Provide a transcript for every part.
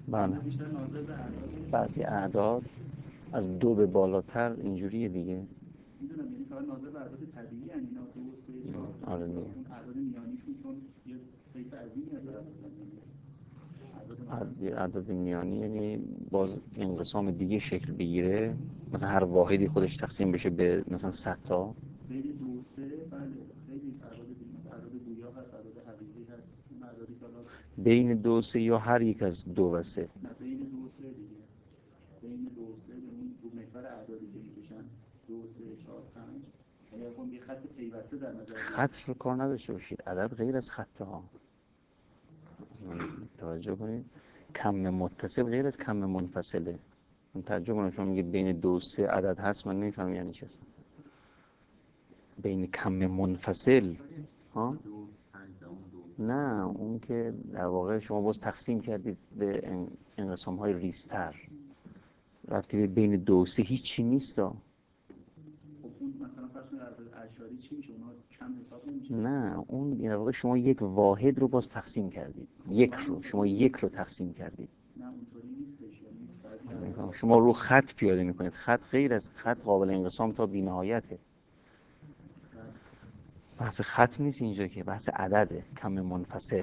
بله. بعضی اعداد از 2 به بالاتر اینجوریه دیگه. میدونم، یعنی فقط ناظر به اعداد طبیعی یعنی اینا 2 3 4 آره دیگه. اون اعداد میانیشون چون یه طیف عظیمی از اعداد میانی یعنی باز انقسام دیگه شکل بگیره، مثلا هر واحدی خودش تقسیم بشه به مثلا 100 تا. بین 2 و 3 بله خیلی اعداد دیگه، مثلا اعداد گویا هست، اعداد حقیقی هست، اون اعدادی که حالا بین 2 و 3 یا هر یک از 2 و 3. نه بین 2 و 3 دیگه، بین 2 و 3 به اون دو محور اعدادی که میکشن 2 3 4 5 اگر بخوام یه خط پیوسته در نظر بگیریم. خط رو کار نداشته باشید، عدد غیر از خط ها. توجه کنید، کم متصل غیر از کم منفصله. من ترجمه کنم، شما میگید بین 2 و 3 عدد هست، من نمیفهم یعنی چی هست. بین کم منفصل ها؟ نه، اون که در واقع شما باز تقسیم کردید به انقسام های ریزتر، رفتی به بین 2 و 3 هیچی نیست ها. اون مثلا فرض کنید اعداد اعشاری چی میشه؟ اونا کم حساب نمیشه؟ نه، اون در واقع شما یک واحد رو باز تقسیم کردید، شما یک رو تقسیم کردید. نه اونطوری نیستش، یعنی شما رو خط پیاده میکنید، خط غیر از خط قابل انقسام تا بی‌نهایته. بحث خط نیست اینجا، که بحث عدده، کم منفصل.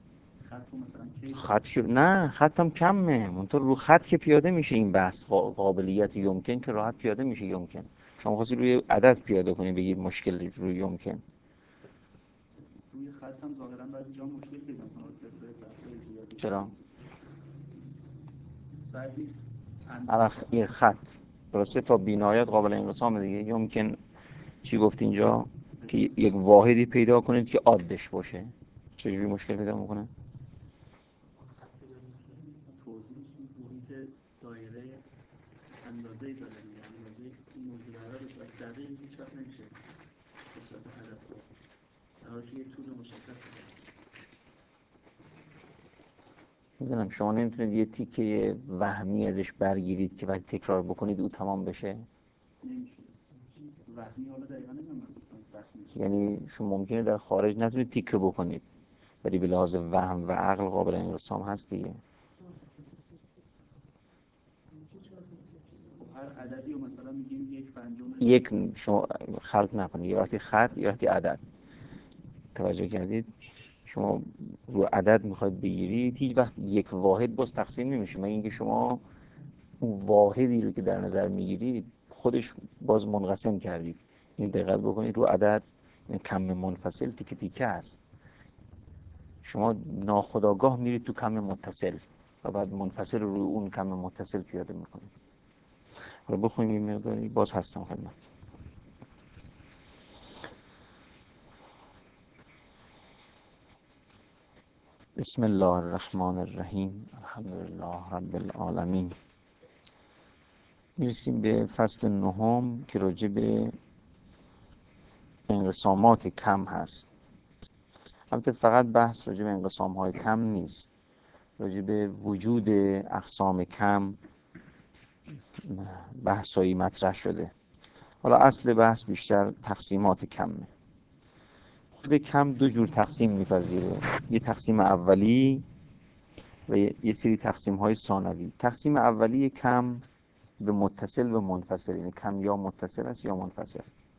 خط نه، خط هم کمه، منطور رو خط که پیاده میشه این بحث قابلیت یمکن که راحت پیاده میشه. یمکن شما خواستی روی عدد پیاده کنید بگید مشکل روی یمکن. روی خط هم ظاهرا بعضی جا مشکل پیدا کنه. چرا؟ بعضی یه خط درسته تا بی‌نهایت قابل انقسام دیگه. یمکن چی گفت اینجا؟ که یک واحدی پیدا کنید که عادش باشه. چجوری مشکل پیدا میکنه؟ دایره اندازه‌ای داره، اندازه این موجود قرار به صورت دقیق هیچ وقت نمیشه به صورت هدف در حالی که یک طول مشخص میدونم شما نمیتونید یه تیکه وهمی ازش برگیرید که وقتی تکرار بکنید او تمام بشه. نمیشه وهمی، حالا دقیقا نمیدونم یعنی شما ممکنه در خارج نتونید تیکه بکنید، ولی به لحاظ وهم و عقل قابل انقسام هست دیگه. هر عددی رو مثلا میگیم یک پنجم، یک شما خلط نکنید، یه وقتی خط یه وقتی عدد. توجه کردید؟ شما رو عدد میخواید بگیرید، هیچ وقت یک واحد باز تقسیم نمیشه، مگر اینکه شما اون واحدی رو که در نظر میگیرید خودش باز منقسم کردید. این دقت بکنید، رو عدد کم منفصل تیکه تیکه است. شما ناخودآگاه میرید تو کم متصل و بعد منفصل رو روی اون کم متصل پیاده میکنید. حالا بخونیم این مقداری، باز هستم خدمت. بسم الله الرحمن الرحیم، الحمدلله رب العالمین. میرسیم به فصل نهم که راجع به انقسامات کم هست. البته فقط بحث راجع به انقسام های کم نیست، راجع به وجود اقسام کم بحثایی مطرح شده. حالا اصل بحث بیشتر تقسیمات کمه. خود کم 2 جور تقسیم میپذیره، یه تقسیم اولی و یه سری تقسیم های ثانوی. تقسیم اولی کم به متصل و منفصل، یعنی کم یا متصل است یا منفصل.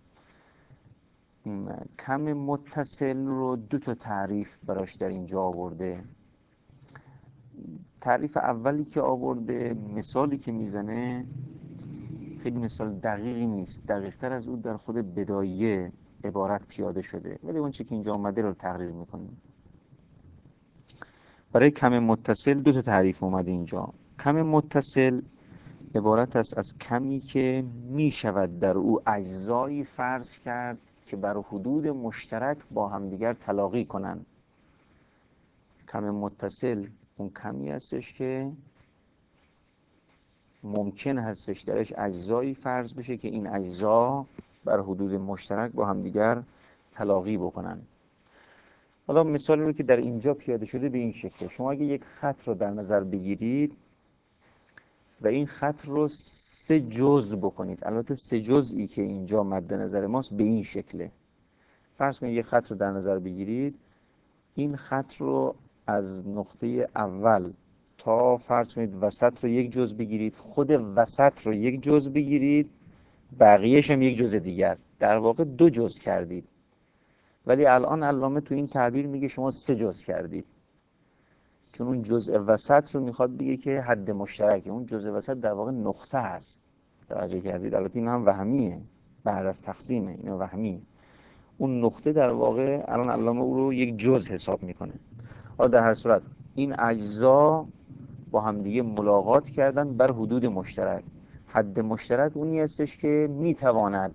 کم متصل رو 2 تا تعریف براش در اینجا آورده. تعریف اولی که آورده، مثالی که میزنه خیلی مثال دقیقی نیست، دقیق‌تر از اون در خود بدایه عبارت پیاده شده، ولی اون چی که اینجا آمده رو تقریر میکنیم. برای کم متصل 2 تا تعریف اومده اینجا. کم متصل عبارت است از کمی که می شود در او اجزایی فرض کرد که بر حدود مشترک با همدیگر تلاقی کنند. کم متصل اون کمی هستش که ممکن هستش درش اجزایی فرض بشه که این اجزا بر حدود مشترک با همدیگر تلاقی بکنن. حالا مثالی رو که در اینجا پیاده شده به این شکل: شما اگه یک خط رو در نظر بگیرید و این خط رو 3 جزء بکنید، البته 3 جزئی که اینجا مد نظر ماست به این شکله. فرض کنید یک خط رو در نظر بگیرید، این خط رو از نقطه اول تا فرض کنید وسط رو یک جزء بگیرید، خود وسط رو یک جزء بگیرید، بقیهش هم یک جزء دیگر، در واقع دو جزء کردید. ولی الان علامه تو این تعبیر میگه شما سه جزء کردید، چون اون جزء وسط رو میخواد بگه که حد مشترکه. اون جزء وسط در واقع نقطه هست. توجه کردید؟ البته این هم وهمیه، بعد از تقسیمه، اینو وهمیه. اون نقطه در واقع الان علامه او رو یک جزء حساب میکنه. در هر صورت این اجزا با همدیگه ملاقات کردن بر حدود مشترک. حد مشترک اونی هستش که میتواند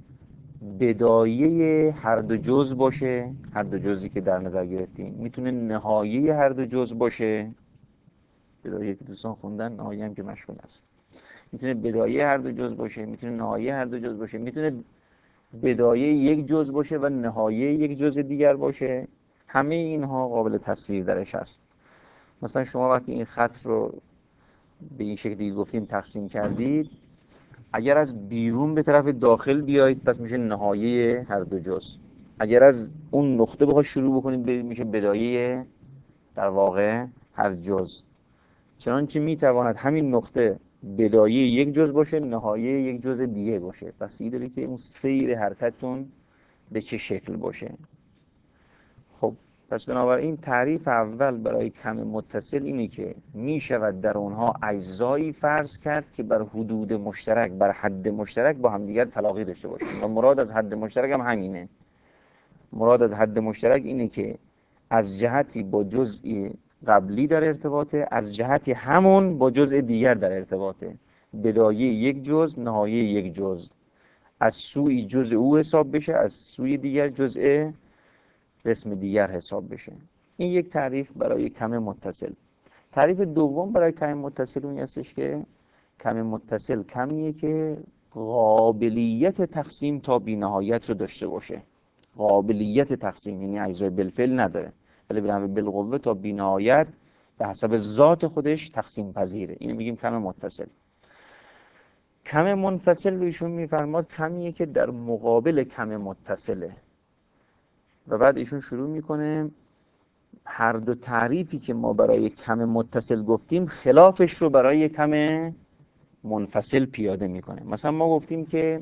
بدایه هر دو جزء باشه، هر دو جزئی که در نظر گرفتیم، میتونه نهایه هر دو جزء باشه، بدایه که دوستان خوندن، نهایه هم که مشغول است، میتونه بدایه هر دو جزء باشه، میتونه نهایه هر دو جزء باشه، میتونه بدایه یک جزء باشه و نهایه یک جزء دیگر باشه. همه اینها قابل تصویر درش هست. مثلا شما وقتی این خط رو به این شکلی گفتیم تقسیم کردید، اگر از بیرون به طرف داخل بیایید پس میشه نهایه هر دو جزء. اگر از اون نقطه بخواد شروع بکنید میشه بدایه در واقع هر جزء. چنانچه میتواند همین نقطه بدایه یک جزء باشه، نهایه یک جزء دیگه باشه. پس این داره که اون سیر حرکتتون به چه شکل باشه. خب پس بنابراین تعریف اول برای کم متصل اینه که می شود در اونها اجزایی فرض کرد که بر حدود مشترک، بر حد مشترک با همدیگر تلاقی داشته باشند. و مراد از حد مشترک هم همینه. مراد از حد مشترک اینه که از جهتی با جزئی قبلی در ارتباطه، از جهتی همون با جزء دیگر در ارتباطه. بدایه یک جزء، نهایه یک جزء، از سوی جزء او حساب بشه، از سوی دیگر جزء قسم دیگر حساب بشه. این یک تعریف برای کم متصل. تعریف دوم برای کم متصل اون هستش که کم متصل کمیه که قابلیت تقسیم تا بی‌نهایت رو داشته باشه. قابلیت تقسیم یعنی اجزای بالفعل نداره، ولی بالقوه تا بی‌نهایت به حسب ذات خودش تقسیم پذیره. اینو میگیم کم متصل. کم منفصل رو ایشون میفرماد کمیه که در مقابل کم متصله. و بعد ایشون شروع میکنه هر دو تعریفی که ما برای کم متصل گفتیم خلافش رو برای کم منفصل پیاده میکنه. مثلا ما گفتیم که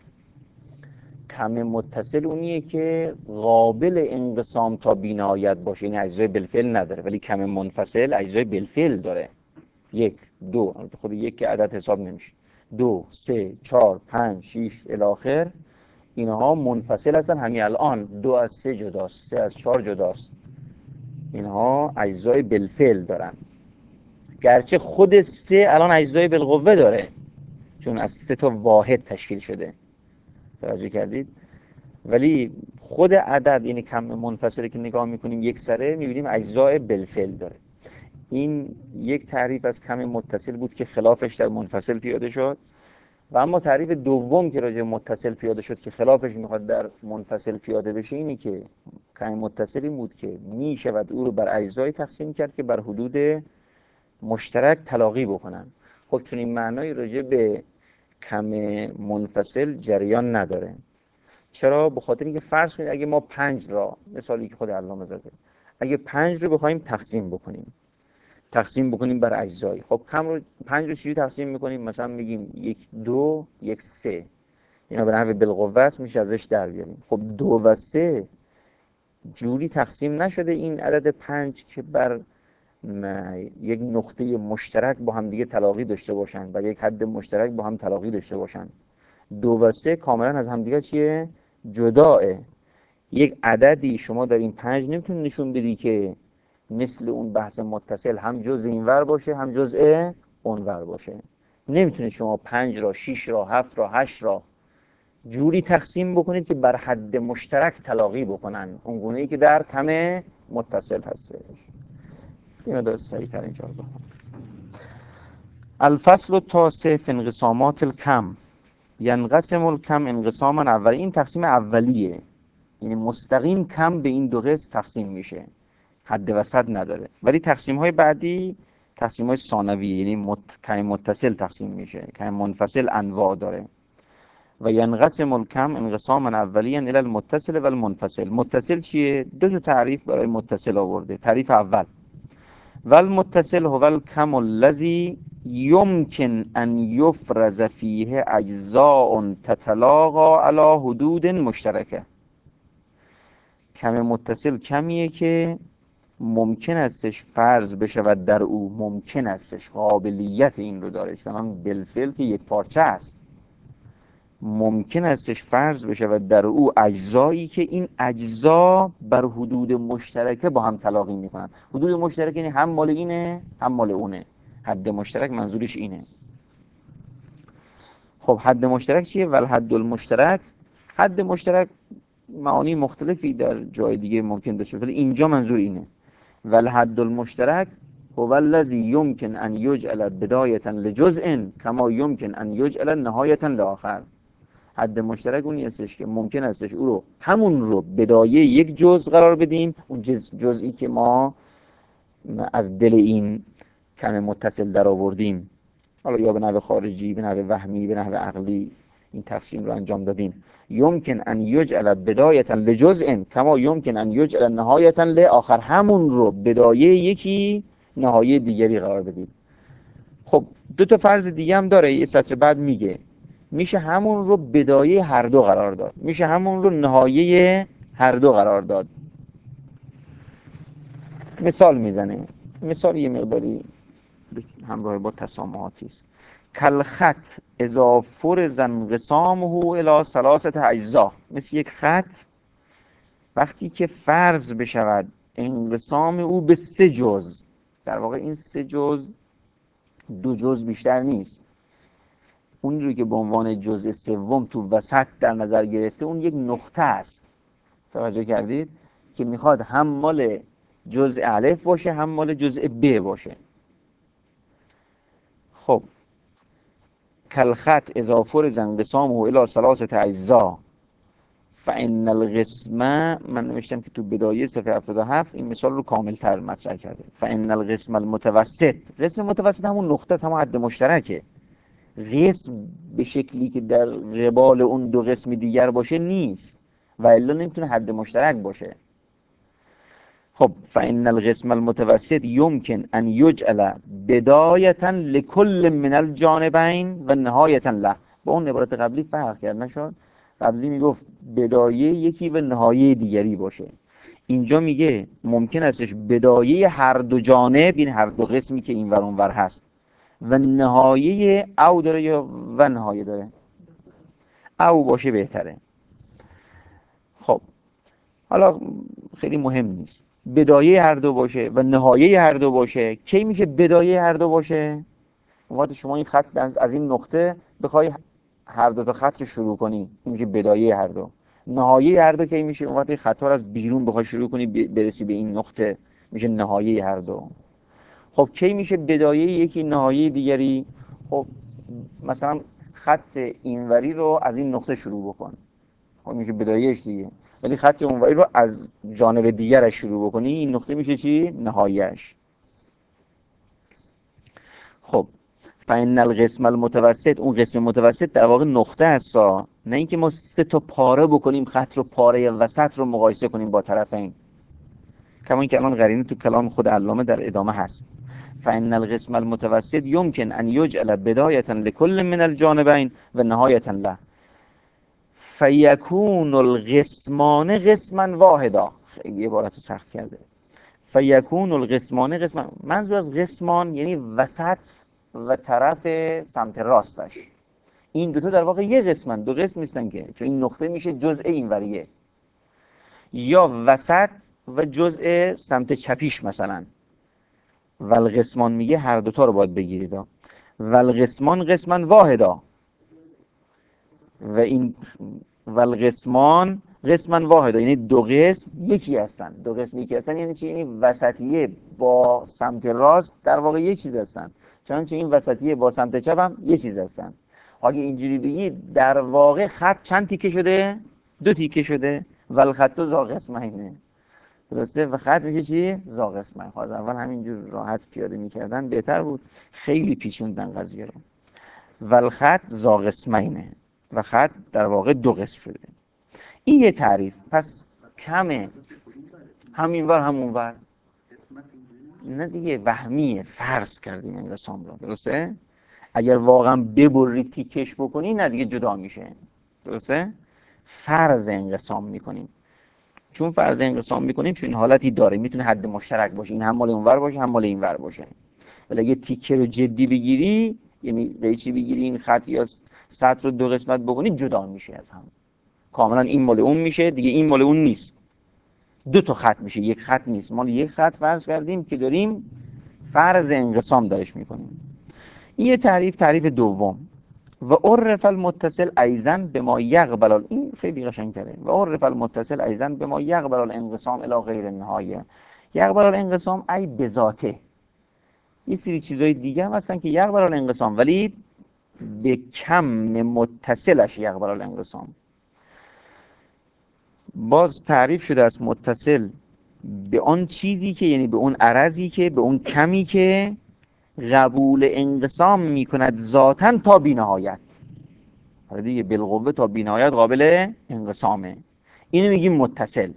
کم متصل اونیه که قابل انقسام تا بی‌نهایت باشه، یعنی اجزای بالفعل نداره، ولی کم منفصل اجزای بالفعل داره. 1 2 خود یک که عدد حساب نمیشه، 2 3 4 5 6 الی آخر، اینها منفصل هستن. همین الان 2 از 3 جداست، 3 از 4 جداست. اینها اجزای بالفعل دارن، گرچه خود 3 الان اجزای بالقوه داره چون از 3 تا واحد تشکیل شده. توجه کردید؟ ولی خود عدد یعنی کم منفصلی که نگاه میکنیم یک سره میبینیم اجزای بالفعل داره. این یک تعریف از کم متصل بود که خلافش در منفصل پیاده شد. و اما تعریف دوم که راجع متصل پیاده شد که خلافش میخواد در منفصل پیاده بشه اینی که کم متصلی بود که میشود او رو بر اجزای تقسیم کرد که بر حدود مشترک تلاقی بکنن. خب چون این معنای راجع به کم منفصل جریان نداره. چرا؟ به خاطر اینکه فرض کنید اگه ما 5 را، مثالی که خود علامه زده، اگه 5 رو بخوایم تقسیم بکنیم بر اجزای، خب 5 رو چجوری تقسیم میکنیم؟ مثلا میگیم 1 2 1 3، اینا به نحو بالقوه است، میشه ازش در بیاریم. خب 2 و 3 جوری تقسیم نشده این عدد 5 که بر یک نقطه مشترک با هم دیگه تلاقی داشته باشن، بر یک حد مشترک با هم تلاقی داشته باشن. 2 و 3 کاملا از هم دیگه چیه؟ جداه. یک عددی شما در این 5 نمیتونی نشون بدی که مثل اون بحث متصل هم جزء اینور باشه هم جزء اونور باشه. نمیتونید شما 5 را 6 را 7 را 8 را جوری تقسیم بکنید که بر حد مشترک تلاقی بکنن، اونگونه‌ای که در کم متصل هستش. اینو درست سریع‌تر اینجا رو بخونم. الفصل التاسع فی انقسامات الکم. ینقسم الکم انقساما اولی. این تقسیم اولیه، یعنی مستقیم کم به این دو قسم تقسیم میشه، حد وسط نداره. ولی تقسیم های بعدی تقسیم های ثانویه، یعنی کم متصل تقسیم میشه، کم منفصل انواع داره. و ینقسم الکم انقساما اولیا الی المتصل و المنفصل. متصل چیه؟ دو تا تعریف برای متصل آورده. تعریف اول و المتصل هو الکم الذی یمکن ان یفرز فیه اجزاء تتلاقی علی حدود مشترکه. کم متصل کمیه که ممکن استش فرض بشود در او، ممکن استش، قابلیت این رو داره، چون بالفعل که یک پارچه است، ممکن استش فرض بشود در او اجزایی که این اجزا بر حدود مشترکه با هم تلاقی میکنن. حدود مشترک یعنی هم مال اینه هم مال اونه. حد مشترک منظورش اینه. خب حد مشترک چیه؟ ول حد المشترک، حد مشترک معانی مختلفی در جای دیگه ممکن داشته ولی اینجا منظور اینه. ول حد المشترک هو الذی یمکن ان یجعل بدایة لجزء کما یمکن ان یجعل نهایة لآخر. حد مشترک اونی هستش که ممکن هستش او رو، همون رو بدایه یک جزء قرار بدیم، اون جزئی که ما از دل این کم متصل در آوردیم، حالا یا به نحو خارجی، به نحو وهمی، به نحو عقلی این تقسیم رو انجام دادیم. یمکن ان یجعل بدایة لجزء کما یمکن ان یجعل نهایة لآخر، همون رو بدایه یکی نهایه دیگری قرار بدیم. خب دو تا فرض دیگه هم داره، یه سطر بعد میگه میشه همون رو بدایه هر دو قرار داد، میشه همون رو نهایه هر دو قرار داد. مثال میزنه، مثال یه مقداری همراه با تسامحاتی است. کل خط اذا فرض انقسامه الی ثلاثه اجزا، مثل یک خط وقتی که فرض بشود انقسام او به سه جزء، در واقع این سه جزء دو جزء بیشتر نیست، اونجوری که به عنوان جزء سوم تو وسط در نظر گرفته اون یک نقطه است. توجه کردید که میخواد هم مال جزء الف باشه هم مال جزء ب باشه. خب کل خط اذا فرض انقسامه الی ثلاثه اجزا فان القسم، من نوشتم که تو بدایه صفحه 77 این مثال رو کامل تر مطرح کرده. فان القسم المتوسط، قسم متوسط همون نقطه است، همون حد مشترکه. قسم به شکلی که در قبال اون دو قسم دیگر باشه نیست و الا نمیتونه حد مشترک باشه. خب فإن القسم المتوسط يمكن أن يجعل بداية لكل من الجانبين و نهایة له. با اون عبارت قبلی فرق کرد نشد. قبلی میگفت بدایه یکی و نهایه دیگری باشه، اینجا میگه ممکن استش بدایه هر دو جانب، این هر دو قسمی که این ور اون ور هست، و نهایه او داره یا و نهایه داره، او باشه بهتره. خب حالا خیلی مهم نیست بدایه هر دو باشه و نهایه هر دو باشه. کی میشه بدایه هر دو باشه؟ وقتی شما این خط از این نقطه بخوای هر دو تا خط رو شروع کنی، این میشه بدایه هر دو. نهایه هر دو کی میشه؟ وقتی خطا رو از بیرون بخوای شروع کنی برسی به این نقطه، میشه نهایه هر دو. خب کی میشه بدایه یکی نهایه دیگری؟ خب مثلا خط اینوری رو از این نقطه شروع بکن، خب میشه بدایهش دیگه. ولی خط اونوری رو از جانب دیگرش شروع بکنی، این نقطه میشه چی؟ نهایهش. خب فإن القسم المتوسط، اون قسم متوسط در واقع نقطه است، نه اینکه ما سه تا پاره بکنیم خط رو، پاره وسط رو مقایسه کنیم با طرفین، کما اینکه الان قرینه تو کلام خود علامه در ادامه هست. فإن القسم المتوسط يمكن أن يجعل بداية لكل من الجانبين و نهایة له فیکون القسمان قسما واحدا. خیلی عبارت سخت کرده. فیکون القسمان قسما، منظور از قسمان یعنی وسط و طرف سمت راستش. این دوتا در واقع یه قسمن، دو قسم نیستن که، چون این نقطه میشه جزء این وریه، یا وسط و جزء سمت چپیش مثلا. والقسمان میگه هر دوتا رو باید بگیرید. والقسمان قسما واحدا، و این والقسمان قسما واحدا یعنی دو قسم یکی هستن. دو قسم یکی هستن یعنی چی؟ یعنی وسطیه با سمت راست در واقع یک چیز هستن، چنانچه این وسطیه با سمت چپ هم یک چیز هستن. اگه اینجوری بگی در واقع خط چند تیکه شده؟ دو تیکه شده. والخط ذا قسمین، درسته؟ و خط میشه چی؟ ذا قسمین. خب اول همینجور راحت پیاده میکردن بهتر بود، خیلی پیچوندن قضیه رو. والخط ذا قسمین، و خط در واقع دو قسم شده. این یه تعریف. پس کمه همین ور همون ور، نه دیگه وهمیه، فرض کردیم انقسام رو، درسته؟ اگر واقعا ببری تیکش بکنی نه دیگه جدا میشه، درسته؟ فرض انقسام میکنیم. چون فرض انقسام میکنیم چون این حالتی داره، میتونه حد مشترک باشه، این هم مال اونور باشه هم مال اینور باشه. ولی اگه تیکه رو جدی بگیری، یعنی قیچی بگیری این خط یا سطر رو دو قسمت بکنی، جدا میشه از هم کاملا. این مال اون میشه دیگه، این مال اون نیست، دو تا خط میشه، یک خط نیست. ما یک خط فرض کردیم که داریم فرض انقسام درش میکنیم. این یه تعریف دوم. و عرف المتصل ایضا بما یقبل، این خیلی قشنگ‌تره. و عرف المتصل ایضا بما یقبل الانقسام الی غیر النهایه. یقبل الانقسام ای بذاته. یه سری چیزای دیگه هم هستن که یقبل الانقسام ولی به کم متصلش یقبل الانقسام. باز تعریف شده از متصل به آن چیزی که، یعنی به اون عرضی که، به اون کمی که قبول انقسام میکند ذاتاً تا بی‌نهایت. حالا دیگه بالقوه تا بی‌نهایت قابل انقسامه، اینو میگیم متصل.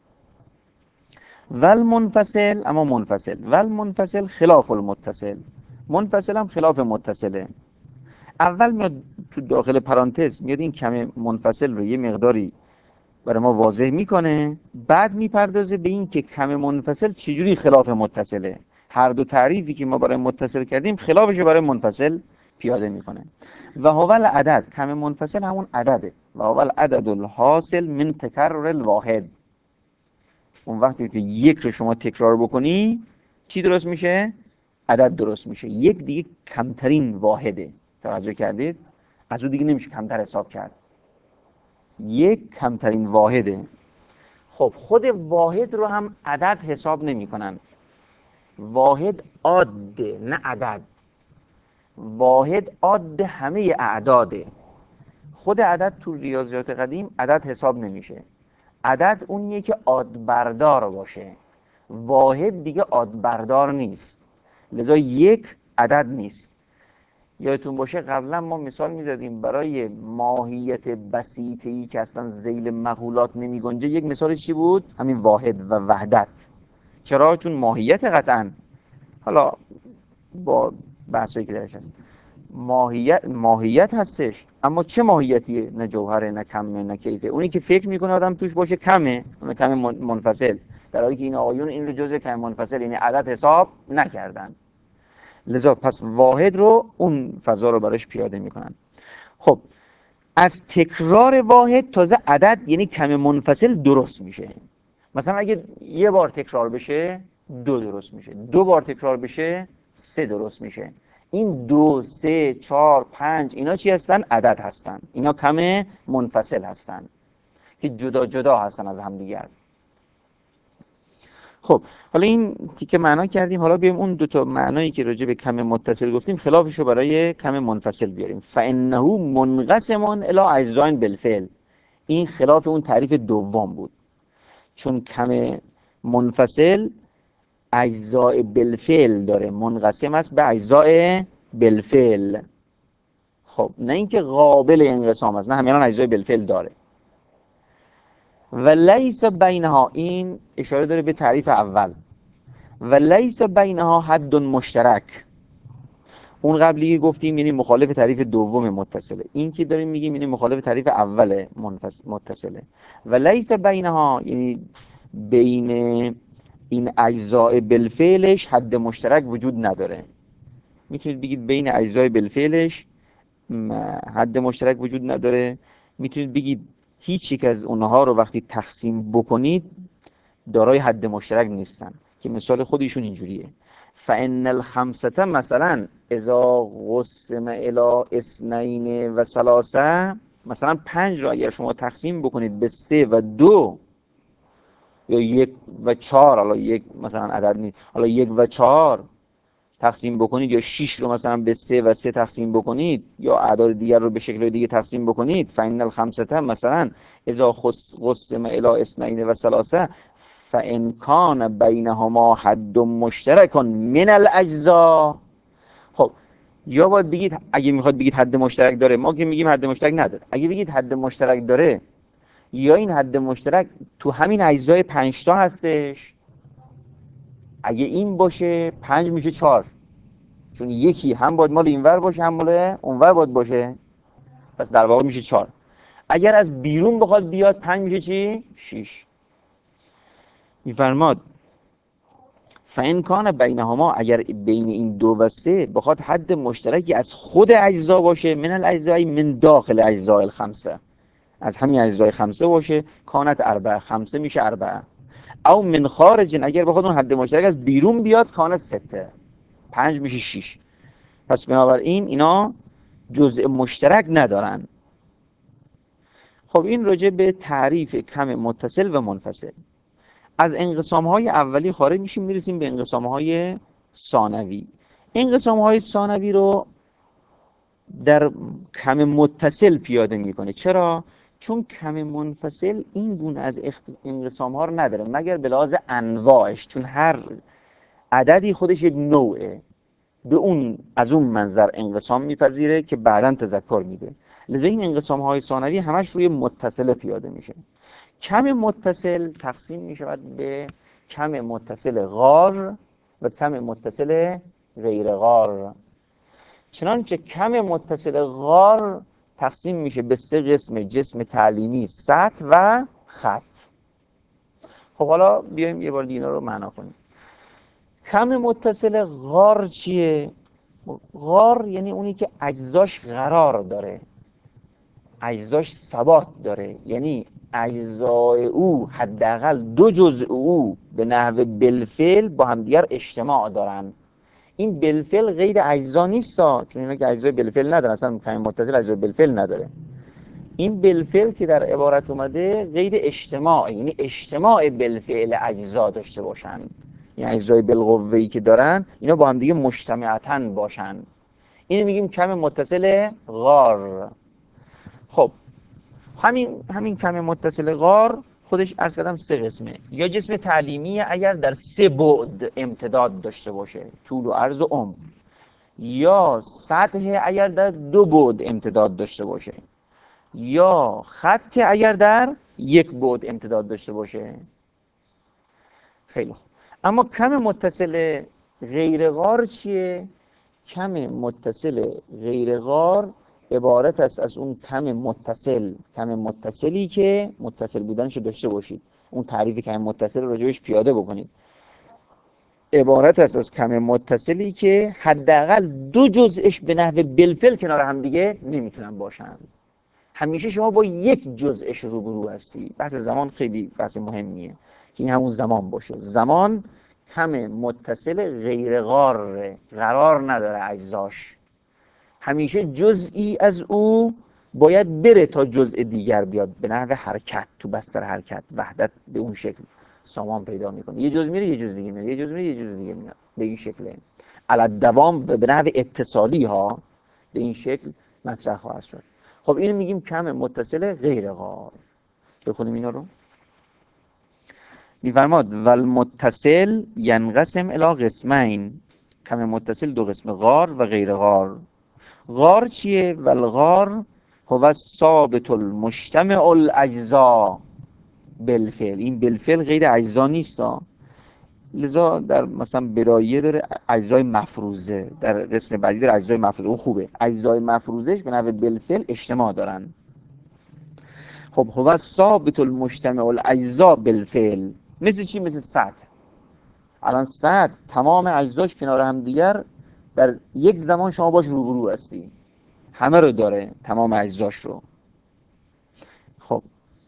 ول منفصل، اما منفصل، ول منفصل خلاف المتصل، منفصل هم خلاف متصله. اول میاد تو داخل پرانتز میاد این کم منفصل رو یه مقداری برای ما واضح میکنه، بعد میپردازه به این که کم منفصل چجوری خلاف متصله. هر دو تعریفی که ما برای متصل کردیم خلافش رو برای منفصل پیاده میکنه. و هو العدد، کم منفصل همون عدده. و هو العدد الحاصل من تکرر الواحد. اون وقتی که یک رو شما تکرار بکنی چی درست میشه؟ عدد درست میشه. یک دیگه کمترین واحده، توجه کردید؟ از اون دیگه نمیشه کمتر حساب کرد. یک کمترین واحده. خب خود واحد رو هم عدد حساب نمی کنن. واحد عاده نه عدد. واحد عاده همه اعداده. خود عدد تو ریاضیات قدیم عدد حساب نمیشه. عدد اونیه که عاد بردار باشه. واحد دیگه عاد بردار نیست، لذا یک عدد نیست. یادتون باشه قبلا ما مثال میزدیم برای ماهیت بسیطه‌ای که اصلا ذیل مقولات نمیگنجه. یک مثال چی بود؟ همین واحد و وحدت. چرا؟ چون ماهیت قطعا، حالا با بحثایی که درش هست، ماهیت هستش، اما چه ماهیتیه؟ نه جوهره نه کمه نه کیفه. اونی که فکر میکنه آدم توش باشه کمه، کم منفصل، در حالی که این آقایون این رو جزء کم منفصل یعنی عدد حساب نکردن. لذا پس واحد رو اون فضا رو براش پیاده میکنن. خب از تکرار واحد تازه عدد یعنی کم منفصل درست میشه. مثلا اگه یه بار تکرار بشه دو درست میشه، دو بار تکرار بشه سه درست میشه. این 2 3 4 5 اینا چی هستن؟ عدد هستن. اینا کم منفصل هستن که جدا جدا هستن از هم دیگر. خب حالا این تیکه معنا کردیم، حالا بیایم اون دو تا معنایی که راجع به کم متصل گفتیم خلافش رو برای کم منفصل بیاریم. فانه منقسم الی اجزاء بالفعل. این خلاف اون تعریف دوم بود، چون کم منفصل اجزاء بالفعل داره، منقسم است به اجزاء بالفعل. خب نه اینکه قابل انقسام است، نه همیان اجزاء بالفعل داره. و لیس بینها، این اشاره داره به تعریف اول. و لیس بینها حد مشترک. اون قبلی گفتیم یعنی مخالف تعریف دوم متصله، این که داریم میگیم یعنی مخالف تعریف اول متصله. و لیس بینها یعنی بین این اجزاء بالفعلش حد مشترک وجود نداره. میتونید بگید بین اجزاء بالفعلش حد مشترک وجود نداره. میتونید بگید هیچ یک از اونها رو وقتی تقسیم بکنید دارای حد مشترک نیستن، که مثال خودشون اینجوریه. فان الخمسه مثلا اذا قسم الی اثنین و ثلاثه، مثلا 5 رو اگر شما تقسیم بکنید به 3 و 2 یا 1 و 4، حالا یک مثلا عدد نیست، حالا 1 و 4 تقسیم بکنید، یا 6 رو مثلا به 3 و 3 تقسیم بکنید، یا اعداد دیگر رو به شکل دیگه تقسیم بکنید. فان الخمسه مثلا اذا قسم الی اثنین و ثلاثه فان کان بینهما حد مشترک من الاجزاء. خب یا باید بگید اگه میخواد بگید حد مشترک داره، ما که میگیم حد مشترک نداره، اگه بگید حد مشترک داره، یا این حد مشترک تو همین اجزای 5 تا هستش، اگه این باشه 5 میشه 4، چون یکی هم باید مال اینور باشه هم مال اونور باید باشه، پس در واقع میشه 4. اگر از بیرون بخواد بیاد 5 میشه چی؟ 6. میفرماد فإن کان بینهما، اگر بین این 2 و 3 بخواد حد مشترکی از خود اجزا باشه، من الاجزای من داخل اجزاء الخمسه، از همین اجزای خمسه باشه، کانت 4، 5 میشه 4. او من خارج، اگر بخواد اون حد مشترک از بیرون بیاد، کانت 6، 5 میشه 6. پس بنابراین اینا جزء مشترک ندارن. خب این راجع به تعریف کم متصل و منفصل. از انقسام‌های اولی خارج میشیم، میرسیم به انقسام‌های ثانوی. انقسام‌های ثانوی رو در کم متصل پیاده میکنه. چرا؟ چون کم منفصل این گونه از انقسام‌ها رو نداره مگر به لحاظ انواعش، چون هر عددی خودش یک نوعه، به اون از اون منظر انقسام میپذیره که بعداً تذکر میده. لذا این انقسام‌های ثانوی همش روی متصل پیاده میشه. کم متصل تقسیم میشود به کم متصل غار و کم متصل غیر غار. چنانچه کم متصل غار تقسیم میشه به 3 قسم: جسم تعلیمی، سطح و خط. خب حالا بیایم یه بار دیگه رو معنا کنیم. کم متصل غار چیه؟ غار یعنی اونی که اجزاش قرار داره، اجزاش ثبات داره، یعنی اجزای او حداقل 2 جزء او به نحو بالفعل با همدیگر اجتماع دارن. این بالفعل غیر اجزا نیست، چون اینا که اجزای بالفعل ندارن، اصلا کم متصل اجزای بالفعل نداره. این بالفعل که در عبارت اومده غیر اجتماع، یعنی اجتماع بالفعل اجزا داشته باشن، یعنی اجزای بالقوه‌ای که دارن اینا با هم دیگه مجتمعتاً باشن. اینو میگیم کم متصل غار. خب همین کم متصل غار خودش عرض کردم 3 قسمه. یا جسم تعلیمی اگر در 3 بعد امتداد داشته باشه، طول و عرض و عمق. یا سطح اگر در 2 بعد امتداد داشته باشه. یا خط اگر در 1 بعد امتداد داشته باشه. خیلی خوب. اما کم متصل غیر غار چیه؟ کم متصل غیر غار عبارت است از اون کم متصلی که متصل بودنشو داشته باشید. اون تعریف کم متصل رو راجبش پیاده بکنید. عبارت است از کم متصلی که حداقل 2 جزءش به نحو بالفعل کنار هم دیگه نمیتونن باشن. همیشه شما با 1 جزءش روبرو هستی. بحث زمان خیلی بحث مهمیه که این همون زمان باشه. زمان کم متصل غیر غار، قرار نداره اجزاش، همیشه جزئی از او باید بره تا جزء دیگر بیاد، به نحو حرکت، تو بستر حرکت وحدت به اون شکل سامان پیدا میکنه. یه جزء میره یه جزء دیگه میاد، یه جزء میره یه جزء دیگه میاد، به این شکله. علی دوام به نحو اتصالی ها به این شکل مطرح خواهد شد. خب اینو میگیم کم متصل غیر غار. بخونیم اینا رو. میفرماد والمتصل ینقسم الی قسمین. کم متصل 2 قسم: غار و غیر غار. غار چیه؟ والغار هو ثابت المجتمع الاجزا بالفعل. این بالفعل غیر اجزا نیست. لذا در مثلا بدایه داره اجزای مفروضه، در قسم بعدی داره اجزای مفروضه. اون خوبه، اجزای مفروضش به نحو بالفعل اجتماع دارن. خب هو ثابت المجتمع الاجزا بالفعل. مثل چی؟ مثل سطح. الان سطح تمام اجزاش کنار هم دیگر در یک زمان شما باش روبرو هستی، همه رو داره، تمام اجزاش رو. خب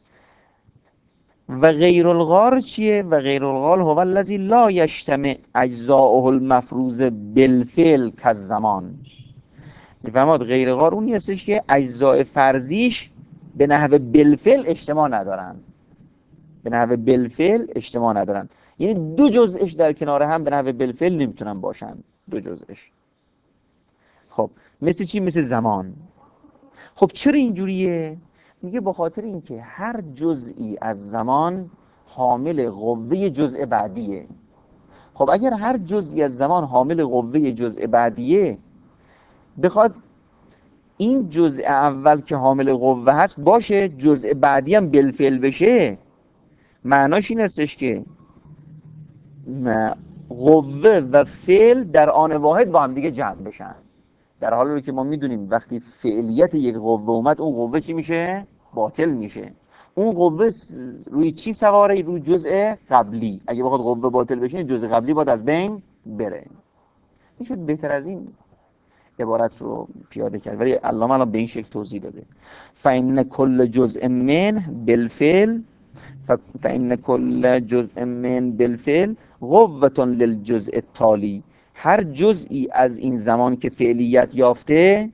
و غیر الغار چیه؟ و غیر الغار هو الذی لا یجتمع اجزاؤه المفروضه بالفعل کالزمان. میفهمید غیر غار اونی هستش که اجزای فرضیش به نحو بالفعل اجتماع ندارن، به نحو بالفعل اجتماع ندارن، یعنی 2 جزءش در کنار هم به نحو بالفعل نمیتونن باشن، 2 جزءش. خب مثل چی؟ مثل زمان. خب چرا اینجوریه؟ میگه به خاطر اینکه هر جزئی از زمان حامل قوه جزء بعدیه. خب اگر هر جزئی از زمان حامل قوه جزء بعدیه، بخواد این جزء اول که حامل قوه هست باشه، جزء بعدی هم بالفعل بشه، معناش این هستش که قوه و فعل در آن واحد با هم دیگه جمع بشن. در حالی که ما میدونیم وقتی فعلیت یک قوه اومد، اون قوه چی میشه؟ باطل میشه. اون قوه روی چی سواره؟ روی جزء قبلی. اگه بخواد قوه باطل بشه، جزء قبلی باید از بین بره. میشه بهتر از این عبارت رو پیاده کرد، ولی علامه الان به این شکل توضیح داده: فإن كل جزء من بالفعل فإن كل جزء من بالفعل قوة للجزء التالي. هر جزئی از این زمان که فعلیت یافته،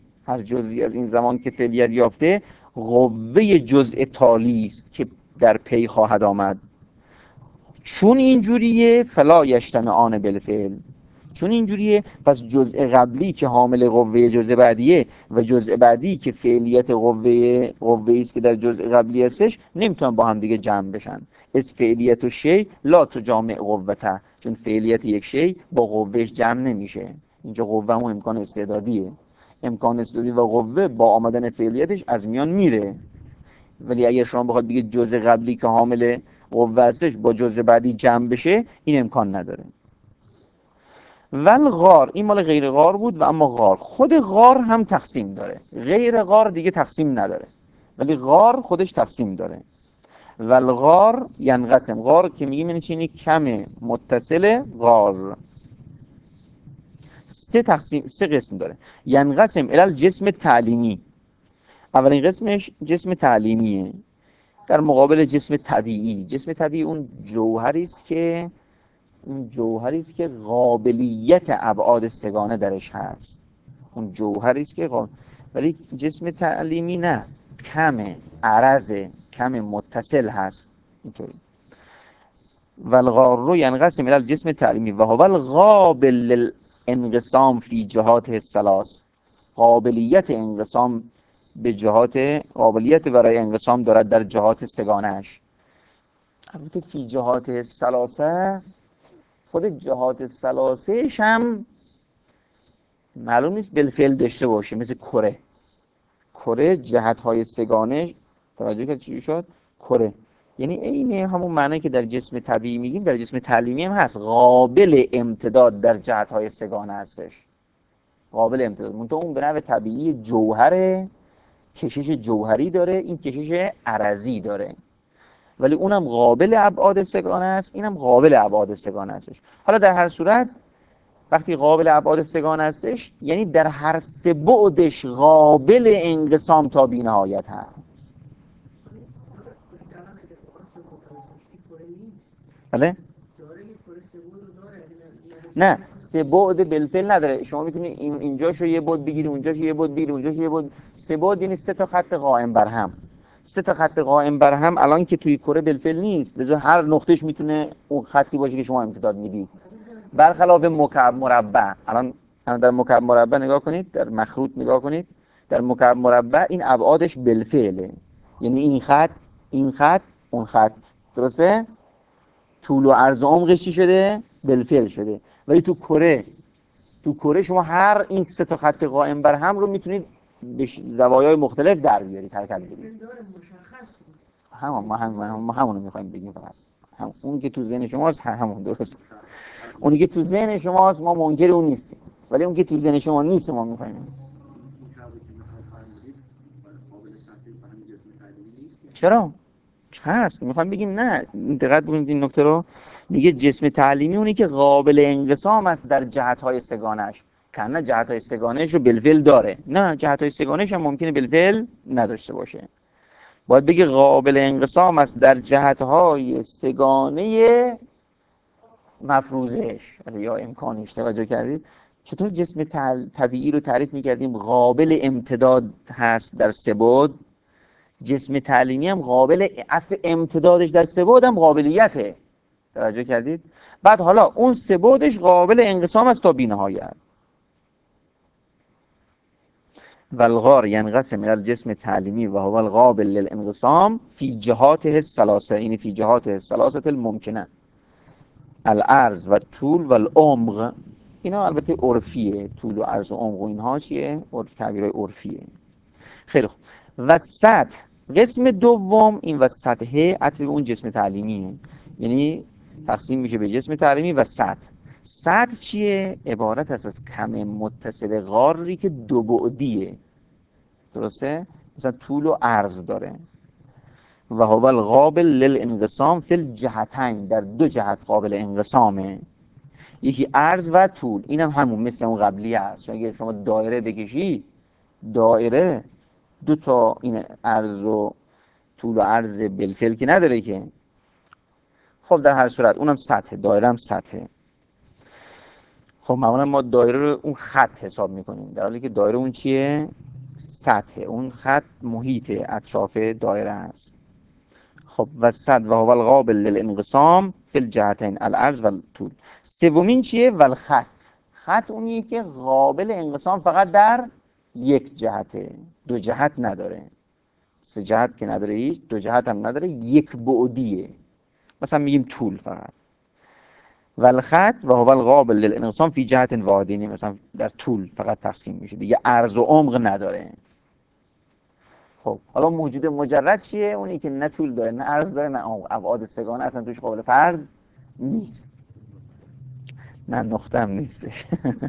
قوه جزء تالی است که در پی خواهد آمد. چون اینجوریه فلا یجتمعان بالفعل. چون اینجوریه پس جزء قبلی که حامل قوه جزء بعدیه و جزء بعدی که فعلیت قوه است که در جزء قبلی هستش، نمیتونن با هم دیگه جمع بشن. از فعلیت شی لا تجامع قوته. چون فعلیت یک شی با قوهش جمع نمیشه. اینجا قوه هم امکان استعدادیه. امکان استعدادی و قوه با آمدن فعلیتش از میان میره. ولی اگر شما بخواد بگید جزء قبلی که حامل قوه هستش با جزء بعدی جمع بشه، این امکان نداره. ول غار، این مال غیر غار بود، و اما غار، خود غار هم تقسیم داره. غیر غار دیگه تقسیم نداره، ولی غار خودش تقسیم داره. ول غار ینقسم، غار که میگیم یعنی چی؟ کم متصل غار سه قسم داره. ینقسم الی الجسم تعلیمی. اولین قسمش جسم تعلیمیه در مقابل جسم طبیعی. جسم طبیعی اون جوهری است که قابلیت ابعاد سگانه درش هست. اون جوهری است که ولی جسم تعلیمی نه، کمه، عرضه، کم متصل هست. اینطوری. والغار ینقسم الی الجسم تعلیمی و هو القابل للانقسام فی جهات الثلاث. قابلیت انقسام به قابلیت برای انقسام دارد در جهات سگانه‌اش. البته فی جهات الثلاثه، خود جهات ثلاثه‌اش هم معلوم نیست بالفعل داشته باشه. مثل کره جهت‌های سگانه، توجه کرد چی شد؟ کره یعنی عین همون معنی که در جسم طبیعی میگیم در جسم تعلیمی هم هست. قابل امتداد در جهت‌های سگانه هستش. قابل امتداد. منتها اون به نوع طبیعی جوهره، کشش جوهری داره، این کشش عرضی داره. ولی اونم قابل ابعاد سگانه است، اینم قابل ابعاد سگانه استش. حالا در هر صورت وقتی قابل ابعاد سگانه استش، یعنی در هر سه بعدش قابل انقسام تا بی‌نهایت هست. بله؟ نه، سه بعد بالفعل نداره. شما میتونید اینجاشو یه بعد بگیری، اونجاشو یه بعد بگیری، اونجاشو یه بعد. سه بعد یعنی سه تا خط قائم بر هم. سه تا خط قائم بر هم الان که توی کره بالفعل نیست، لذا هر نقطهش میتونه اون خطی باشه که شما امتداد میدید. برخلاف مکعب مربع. الان در مکعب مربع نگاه کنید، در مخروط نگاه کنید. در مکعب مربع این ابعادش بالفعله. یعنی این خط، اون خط. درسته؟ طول و عرض و عمقش چی شده؟ بالفعل شده. ولی تو کره شما هر این سه تا خط قائم بر هم رو میتونید به زوایای مختلف در بیارید، حرکت بدید. ما همون رو میخوایم بگیم. فقط اون که تو ذهن شماست همون درست. اونی که تو ذهن شماست ما منکر اون نیستیم، ولی اون که تو ذهن شما نیست ما میخوایم. چرا؟ هست. میخوایم بگیم نه، دقت بکنید این نکته رو. میگه جسم تعلیمی اونی که قابل انقسام است در جهت‌های سگانه‌اش. کنه جهت‌های سگانه‌اش رو بالفعل داره. نه، جهت‌های سگانه‌اش هم ممکنه بالفعل نداشته باشه. باید بگه قابل انقسام است در جهت‌های سگانه مفروضش یا امکانش. توجه کردید؟ چطور جسم طبیعی رو تعریف می‌کردیم قابل امتداد هست در سه بعد، جسم تعلیمی هم قابل اصل امتدادش در سه بعد هم قابلیته. توجه کردید؟ بعد حالا اون سه بعدش قابل انقسام است تا بی‌نهایت. والغار ینقسم الی الجسم تعلیمی و هو القابل للانقسام فی جهاته الثلاثه. این فی جهاته الثلاثه الممکنه، العرض و طول و العمق. اینا البته عرفیه، طول و عرض و عمق و اینها چیه؟ تعبیرای عرفیه. خیلی خوب. و سطح قسم دوم، این و سطحه عطف اون جسم تعلیمیه، یعنی تقسیم میشه به جسم تعلیمی و سطح. سطح چیه؟ عبارت است از کم متصل غاری که دو بعدیه، درسته؟ مثلا طول و عرض داره. و هو القابل للانقسام فی الجهتین، در دو جهت قابل انقسامه، یکی عرض و طول. اینم همون مثل اون قبلی است. چون اگه شما دایره بکشی، دایره دو تا این عرض و طول و عرض بالفعل که نداره که. خب در هر صورت اونم سطح، دایره هم سطحه. خب معمولا ما دایره رو اون خط حساب میکنیم، در حالی که دایره اون چیه؟ سطح. اون خط محیط اطراف دایره است. خب و صد و هو القابل للانقسام فی الجهتین العرض و الطول. سومین چیه؟ و الخط. خط اونیه که قابل انقسام فقط در یک جهته، دو جهت نداره. سه جهت که نداره، هیچ دو جهت هم نداره، یک بعدیه. مثلا میگیم طول فقط. و الخط و هو القابل للانقسام فی جهت واحده، مثلا در طول فقط تقسیم میشه، دیگه عرض و عمق نداره. خب حالا موجود مجرد چیه؟ اونی که نه طول داره نه عرض داره نه عمق، ابعاد سگانه اصلا توش قابل فرض نیست، نه نقطه هم نیستش.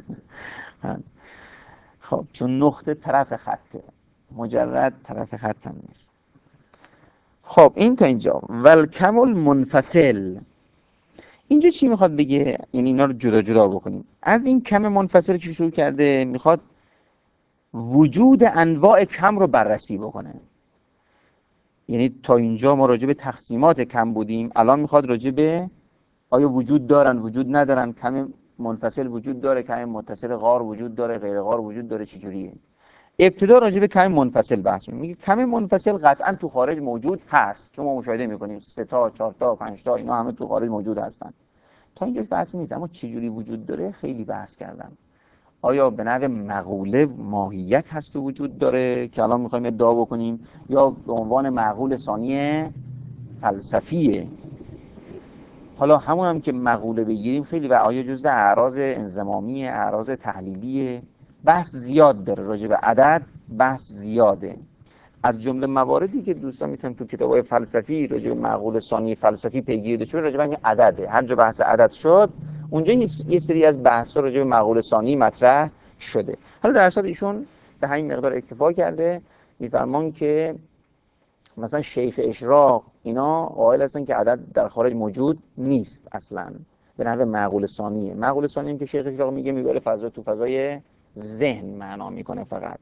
خب چون نقطه طرف خطه، مجرد طرف خط هم نیست. خب این تا اینجا. والکم المنفصل، اینجا چی میخواد بگه؟ یعنی اینا رو جدا جدا بکنیم. از این کم منفصل که شروع کرده میخواد وجود انواع کم رو بررسی بکنه. یعنی تا اینجا ما راجع به تقسیمات کم بودیم، الان میخواد راجع به آیا وجود دارن وجود ندارن، کم منفصل وجود داره، کم متصل غار وجود داره، غیر غار وجود داره، چجوریه. ابتدا راجع به کم منفصل بحث میگه. کم منفصل قطعا تو خارج موجود هست، چون ما مشاهده میکنیم 3 تا 4 تا 5 تا اینا همه تو خارج موجود هستن. تا اینجاش بحث نیست، اما چجوری وجود داره خیلی بحث کردم. آیا به نوع مقوله ماهیت هست و وجود داره که الان میخوایم ادعا بکنیم، یا به عنوان معقول ثانی فلسفیه؟ حالا همون هم که مقوله بگیریم خیلی و آیا جزء اعراض انضمامی، اعراض تحلیلیه، بحث زیاد داره. راجع به عدد بحث زیاده. از جمله مواردی که دوستان میتونن تو کتابای فلسفی راجع به معقول ثانی فلسفی پیگیری داشته راجع به عدده. هر جا بحث عدد شد اونجا یه سری از بحث‌ها راجع به معقول ثانی مطرح شده. حالا در اصل ایشون به همین مقدار اکتفا کرده. میفرمان که مثلا شیخ اشراق اینا قائل هستن که عدد در خارج موجود نیست اصلا، به نحو معقول ثانیه. معقول ثانی هم که شیخ اشراق میگه میبره فضا تو فضای ذهن معنا میکنه فقط.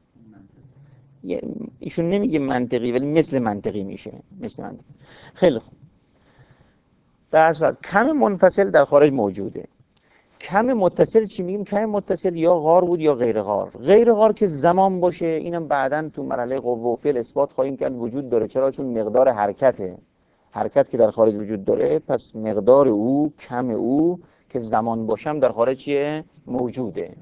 ایشون نمیگه منطقی ولی مثل منطقی میشه، مثل منطقی. خیلی خوب. در اصل کم منفصل در خارج موجوده. کم متصل چی میگیم؟ کم متصل یا غار بود یا غیر غار. غیر غار که زمان باشه، اینم بعداً تو مرحله قوه و فعل اثبات خواهیم کرد وجود داره. چرا؟ چون مقدار حرکته، حرکت که در خارج وجود داره، پس مقدار او، کم او که زمان باشم در خارج چیه؟ موجوده.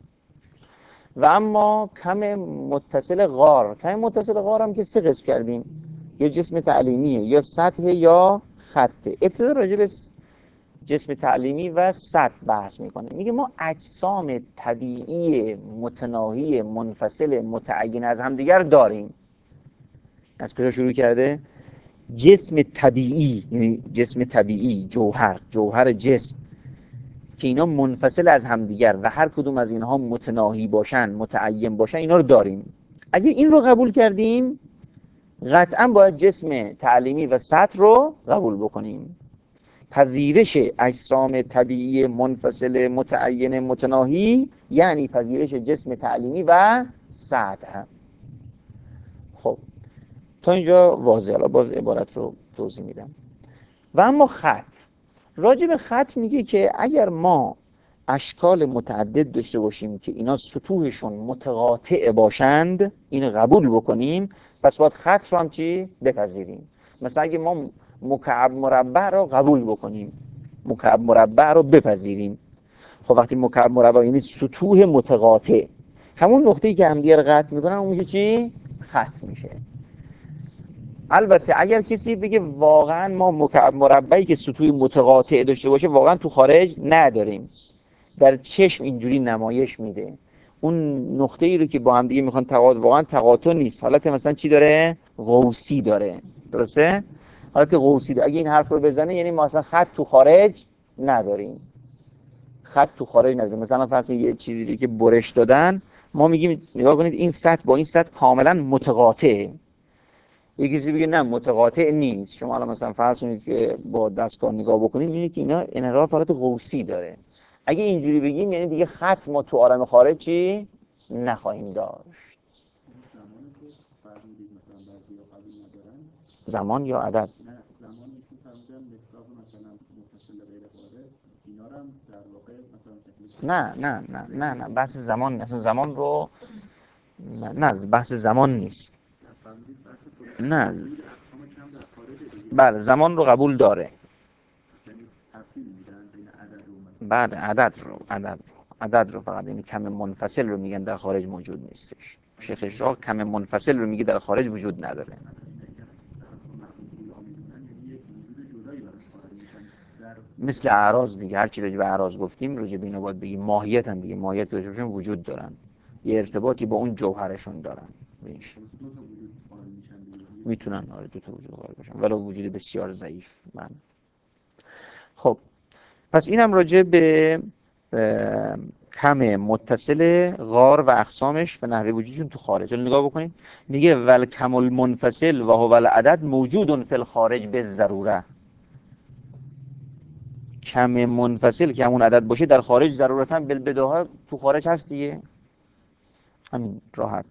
و اما کم متصل غار، کم متصل غار هم که سه قسم کردیم، یا جسم تعلیمیه یا سطح یا خطه. ابتدا راجع به جسم تعلیمی و سطح بحث میکنه. میگه ما اجسام طبیعی متناهی منفصل متعین از هم دیگر داریم. از کجا شروع کرده؟ جسم طبیعی، یعنی جسم طبیعی، جوهر جسم که اینا منفصل از هم دیگر و هر کدوم از اینها متناهی باشن، متعین باشن، اینا رو داریم. اگه این رو قبول کردیم قطعا باید جسم تعلیمی و سطح رو قبول بکنیم. پذیرش اجسام طبیعی منفصل متعین متناهی یعنی پذیرش جسم تعلیمی و سطح. خب تا اینجا واضحه. حالا باز عبارت رو توضیح میدم. و اما خط، راجع به خط میگه که اگر ما اشکال متعدد داشته باشیم که اینا سطوحشون متقاطع باشند، اینو قبول بکنیم، پس باید خط رو هم چی؟ بپذیریم. مثلا اگه ما مکعب مربع رو قبول بکنیم، مکعب مربع رو بپذیریم، خب وقتی مکعب مربع یعنی سطوح متقاطع، همون نقطه‌ای که همدیگه رو قطع میکنن اون میشه چی؟ خط میشه. البته اگر کسی بگه واقعا ما مکعب مربعی که سطوح متقاطع داشته باشه واقعا تو خارج نداریم، در چشم اینجوری نمایش میده، اون نقطه‌ای رو که با هم دیگه میخوان تقاطع، واقعا تقاطع نیست، حالت مثلا چی داره؟ قوسی داره، درسته؟ حالت قوسی داره. اگه این حرف رو بزنه یعنی ما اصلا خط تو خارج نداریم. خط تو خارج نداره. مثلا فرض کنید یه چیزی که برش دادن، ما میگیم نگاه کنید این سطح با این سطح کاملا متقاطعه. یکی چیزی بگه نه متقاطع نیست. شما الان مثلا فرض کنید که با دستگاه نگاه بکنید میبینید که اینا انحراف حالت قوسی داره. اگه اینجوری بگیم یعنی دیگه خط ما تو عالم خارج چی نخواهیم داشت. زمان یا عدد؟ نه زمانی که فرضاً مصداق مثلا متصل غیر خارج اینا رو هم در واقع نه بحث زمان اصلا زمان رو نه بحث زمان نیست. نه بله زمان رو قبول داره. بعد عدد رو فقط این کم منفصل رو میگن در خارج موجود نیستش. شیخ اشراق کم منفصل رو میگه در خارج وجود نداره. مثل اعراض دیگه، هر چی راجع به اعراض گفتیم راجع به اینا باید بگیم ماهیت هم دیگه، ماهیت راجبشون وجود دارن، یه ارتباطی با اون جوهرشون دارن. میتونن آره دو تا وجود قائل باشن ولو وجود بسیار ضعیف. من خب پس اینم راجع به کم متصل غار و اقسامش و نحوه وجودشون تو خارج. حالا نگاه بکنید میگه ول کم المنفصل و هو العدد موجود فی الخارج بالضروره. کم منفصل که همون عدد باشه در خارج ضرورتا بالبداهه تو خارج هست دیگه، همین راحت.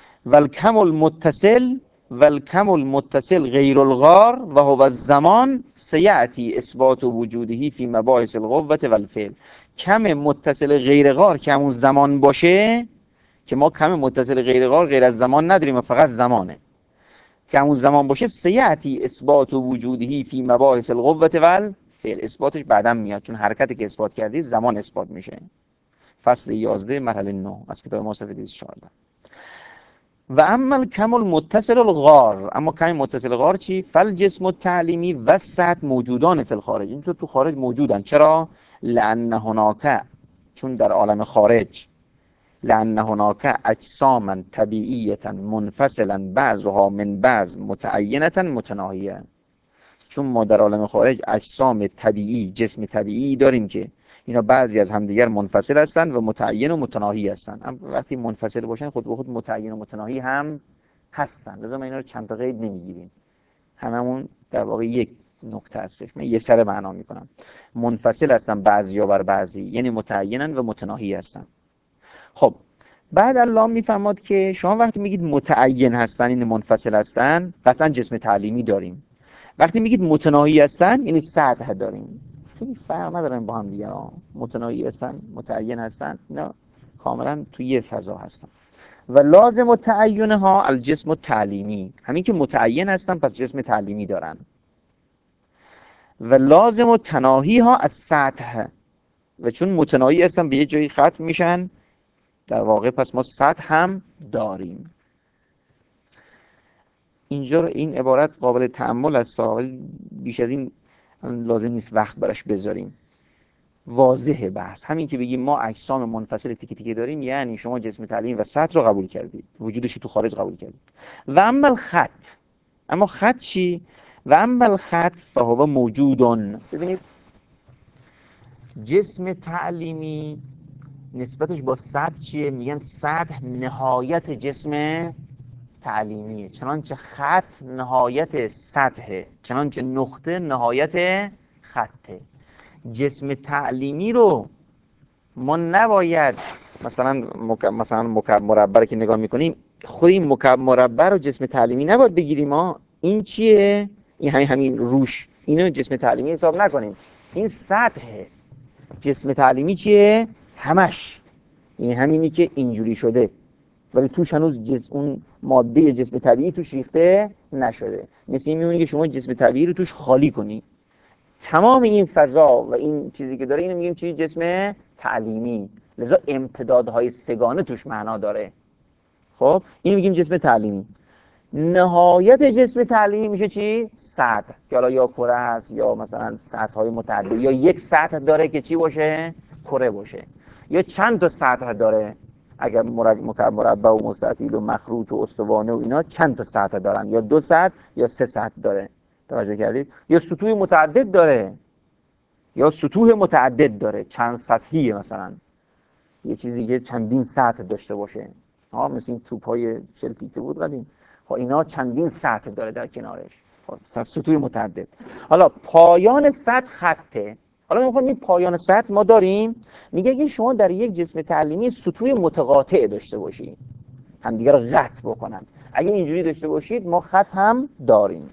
والکم المتصل غیر الغار و هو الزمان سیأتی اثبات وجوده فی مباحث القوة والفعل. کم متصل غیر غار که همون زمان باشه، که ما کم متصل غیر غار غیر از زمان نداریم و فقط زمانه، که همون زمان باشه سیأتی اثبات وجوده فی مباحث القوة والفعل، اثباتش بعداً میاد چون حرکتی که اثبات کردی زمان اثبات میشه. فصل 11 مرحله 9 از کتاب ما صفحه 214. و اما الکم المتصل الغار، اما کم متصل غار چی؟ فالجسم التعلیمی و سطح موجودان فی الخارج، این تو خارج موجودن. چرا؟ لأن هناك، چون در عالم خارج، لأن هناك اجساما طبیعیه منفصلا بعضها من بعض متعینه متناهیه. چون ما در عالم خارج اجسام طبیعی، جسم طبیعی داریم که اینا بعضی از همدیگر منفصل هستند و متعین و متناهی هستند. وقتی منفصل باشن خود به خود متعین و متناهی هم هستند. لذا ما اینا رو چند تا قید نمیگیریم، هممون در واقع یک نکته هستش. من یه سر معنا میکنم. منفصل هستن بعضیا بر بعضی، یعنی متعینن و متناهی هستن. خب بعد الله میفرماد که شما وقتی میگید متعین هستن این منفصل هستن قطعا جسم تعلیمی داریم. وقتی میگید متناهی هستن یعنی سطح داریم. خیلی فرق ندارن با هم دیگه. متناهی هستن، متعین هستن، اینا کاملا توی یه فضا هستن. و لازم تعینها الجسم التعلیمی، همین که متعین هستن پس جسم تعلیمی دارن. و لازم تناهیها از سطح، و چون متناهی هستن به یه جایی ختم میشن در واقع پس ما سطح هم داریم. اینجا این عبارت قابل تأمل است، بیش از این لازم نیست وقت براش بذاریم. واضحه بحث همین که بگیم ما اجسام منفصل تیکه تیکه داریم، یعنی شما جسم تعلیم و سطح رو قبول کردید، وجودش تو خارج قبول کردید. و اما الخط، اما خط چی؟ و اما الخط فهو موجودون. ببینید جسم تعلیمی نسبتش با سطح چیه؟ میگن سطح نهایت جسم تعلیمیه، چنانچه خط نهایت سطحه، چنانچه نقطه نهایت خطه. جسم تعلیمی رو ما نباید مثلا مکعب مربع که نگاه میکنیم خود این مکعب مربع رو جسم تعلیمی نباید بگیریم. ما این چیه؟ این همین روش اینو جسم تعلیمی حساب نکنیم، این سطحه. جسم تعلیمی چیه؟ همش این همینی که اینجوری شده ولی توش هنوز اون ماده جسم طبیعی توش ریخته نشده. مثل این میمونه که شما جسم طبیعی رو توش خالی کنی، تمام این فضا و این چیزی که داره اینو میگیم چی؟ جسم تعلیمی. لذا امتدادهای سگانه توش معنا داره. خب اینو میگیم جسم تعلیمی. نهایت جسم تعلیمی میشه چی؟ سطح، که حالا یا کره است یا مثلا سطح‌های متعدد، یا یک سطح داره که چی باشه؟ کره باشه، یا چند تا سطح داره. اگر مکعب مربع و مستطیل و مخروط و استوانه و اینا چند تا سطح دارن، یا 2 سطح یا 3 سطح داره. توجه کردید؟ یا سطوح متعدد داره. یا سطوح متعدد داره، چند سطحیه، مثلا یه چیزی که چندین سطح داشته باشه، مثل این توپ‌های چلتی که بود قدیم، خب اینا چندین سطح داره در کنارش، سطوح متعدد. حالا پایان سطح خطه. حالا می‌خوام این پایان سطح ما داریم، میگه اگه شما در یک جسم تعلیمی سطوح متقاطع داشته باشید، همدیگه رو قطع بکنن، اگه اینجوری داشته باشید ما خط هم داریم.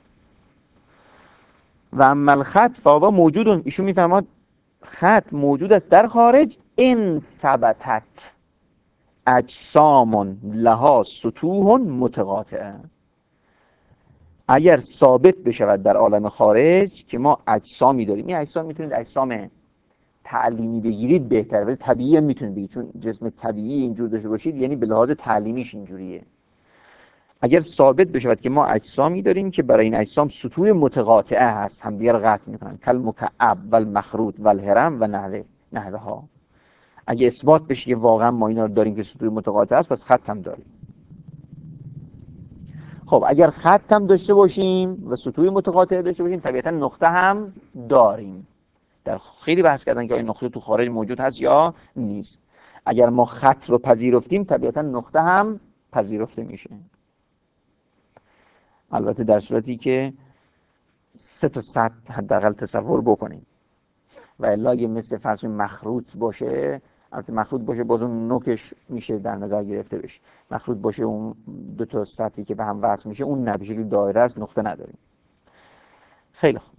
و اما خط فهو موجود، ایشون میفرماد خط موجود است در خارج، ان ثبتت اجسام لها سطوح متقاطعه، اگر ثابت بشود در عالم خارج که ما اجسامی داریم. این اجسام میتونید اجسام تعلیمی بگیرید بهتره، ولی طبیعی هم میتونید بگیرید، چون جسم طبیعی اینجور داشته باشید یعنی به لحاظ تعلیمیش اینجوریه. اگر ثابت بشود که ما اجسامی داریم که برای این اجسام سطوح متقاطعه هست، همدیگر قطع میکنن، کل مکعب و المخروط و الهرم و نحوه ها. اگه اثبات بشه که واقعا ما اینا رو داریم که سطوح متقاطعه است، پس خط هم داریم. خب اگر خط هم داشته باشیم و سطوح متقاطعه داشته باشیم، طبیعتا نقطه هم داریم. در خیلی بحث کردن که این نقطه تو خارج موجود هست یا نیست. اگر ما خط رو پذیرفتیم، طبیعتا نقطه هم پذیرفته میشه. البته در صورتی که 3 تا سطح حداقل تصور بکنیم، و الا اگه مثل فرض مخروط باشه، البته مخروط باشه باز اون نوکش میشه در نظر گرفته بشه، مخروط باشه اون 2 تا سطحی که به هم وصل میشه، اون نه، به شکل دایره است، نقطه نداریم. خیلی خوب،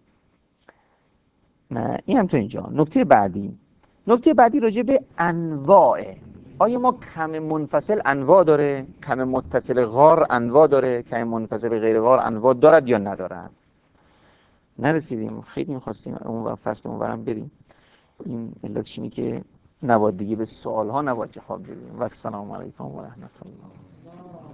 این هم تو اینجا. نکته بعدی راجع به انواعه. آیا ما کم منفصل انواع داره؟ کم متصل غار انواع داره؟ کم منفصل غیر غار انواع دارد یا ندارد؟ نرسیدیم، خیلی می‌خواستیم اون فصل اونورم بریم. این علتش اینه که نباید دیگه به سوال‌ها نباید جواب بدیم. و السلام علیکم و رحمت الله.